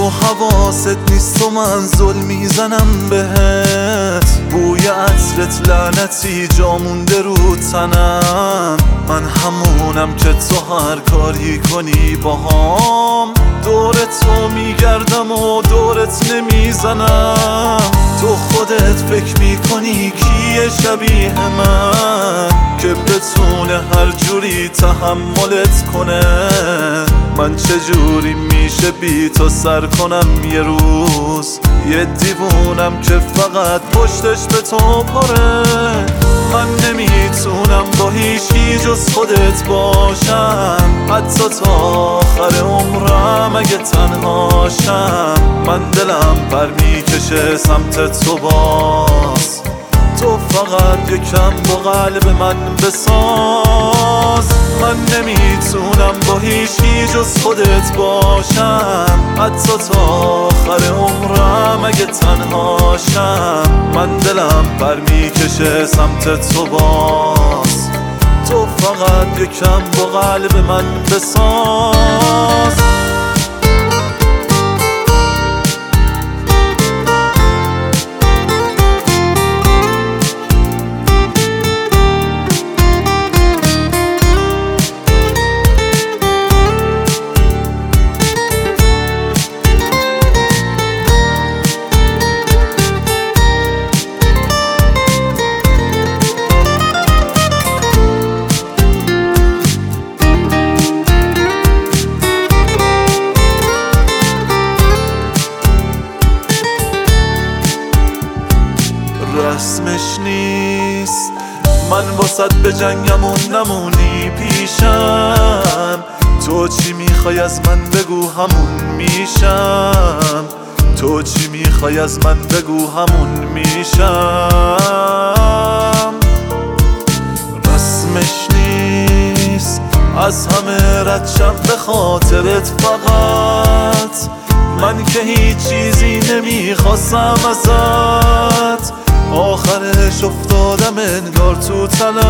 تو حواست نیست و من ظلم میزنم بهت. بوی عطرت لعنتی جا مونده رو تنم. من همونم که تو هر کاری کنی باهام دور تو میگردم و دورت نمیزنم. تو خودت فکر میکنی کیه شبیه من که بتونه هر جوری تحملت کنه. من چجوری میشه بی تو سر کنم یه روز؟ یه دیوونم که فقط پشتش به تو پره. من نمیتونم با هیچی جز خودت باشم، حتی تا آخر عمرم اگه تنهاشم. من دلم پر میکشه سمت تو باز، تو فقط یکم با قلب من بساز. من نمیتونم با هیچی جز خودت باشم، حتی تا آخر عمرم اگه تنهاشم. من دلم پر میکشه سمت تو باز، تو فقط یکم با قلب من بساز. رسمش نیست من واسط به جنگم و نمونی پیشم. تو چی میخوای از من بگو همون میشم، تو چی میخوای از من بگو همون میشم. رسمش نیست از همه ردشم به خاطرت فقط، من که هیچ چیزی نمیخواستم ازت. آخرش افتادم انگار تو تنت.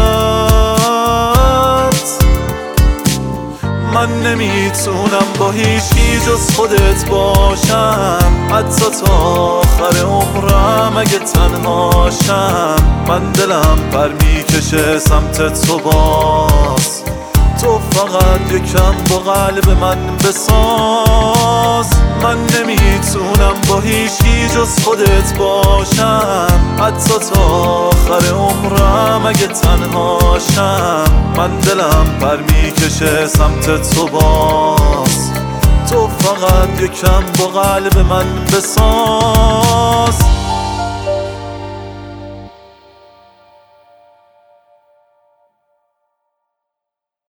من نمیتونم با هیچی جز خودت باشم، حتی تا آخر عمرم اگه تنهاشم. من دلم پر میکشه سمت تو باز، تو فقط یکم با قلب من بساز. من نمیتونم با هیچی جز خودت باشم، حتی تا آخر عمرم اگه تنهاشم. من دلم پر میکشه سمت تو باز، تو فقط یکم با قلب من بساز.